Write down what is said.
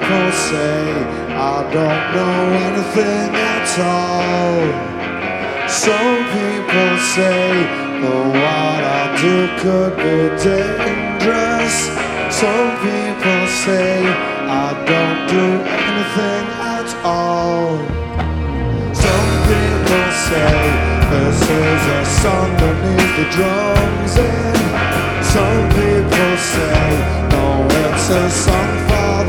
people say I don't know anything at all. Some people say that what I do could be dangerous. Some people say I don't do anything at all. Some people say this is a song that needs the drums in. Some people say no, it's a song